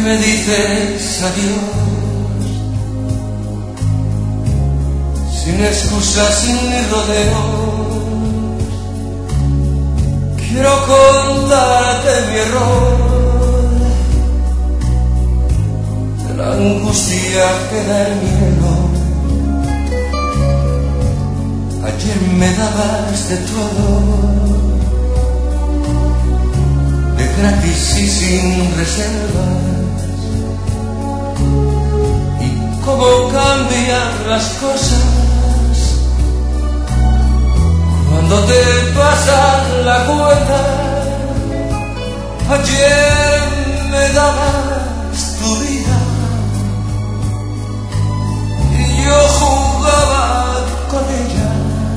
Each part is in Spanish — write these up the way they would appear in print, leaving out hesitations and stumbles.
me dices adiós, sin excusas ni rodeos. Quiero contarte mi error, de la angustia que da el miedo. Ayer me dabas de todo, de gratis y sin reservas. Y cómo cambian las cosas cuando te pasan la cuenta. Ayer me dabas tu vida y yo jugaba con ella.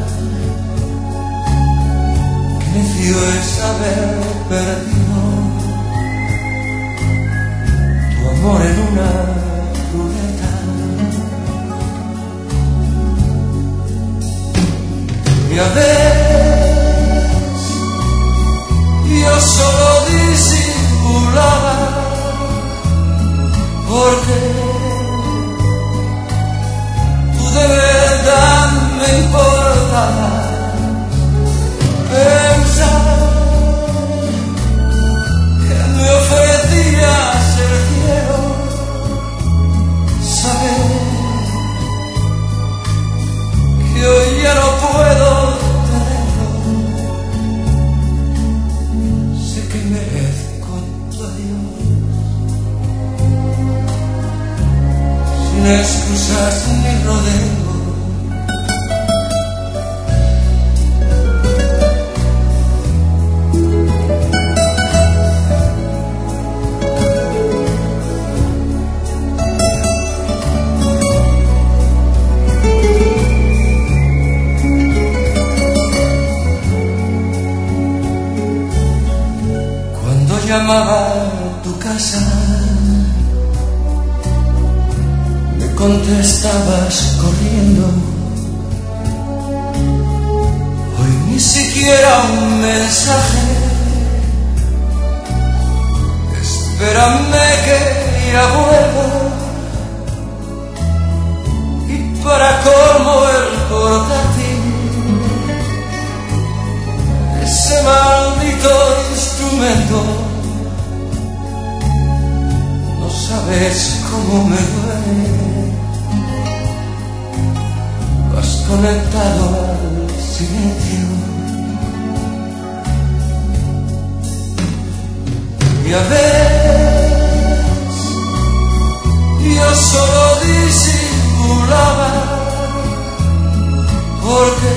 Qué necio es haber perdido tu amor en una ruleta. Ya ves, yo solo disimulaba, porque tú de verdad me importabas. Pensar que me ofrecías el cielo, saber que hoy ya no puedo tenerlo. Sé que merezco tu adiós, sin excusas ni rodeos. Llamaba a tu casa, me contestabas corriendo. Hoy ni siquiera un mensaje. Espérame que ya vuelvo. Y para colmo el portátil, ese maldito instrumento. Sabes cómo me duele, vas conectado al silencio. Ya ves, yo solo disimulaba, porque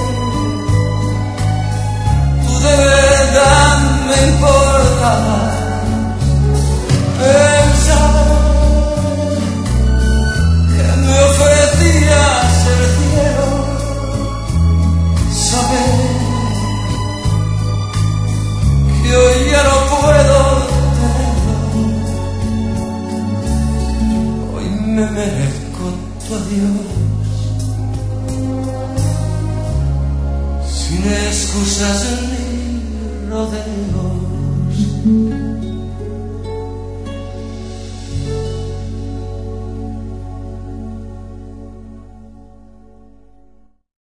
tú de verdad me importabas. Pensar que me ofrecías el cielo, saber que hoy ya no puedo tenerlo. Hoy me merezco tu adiós, sin excusas ni rodeos.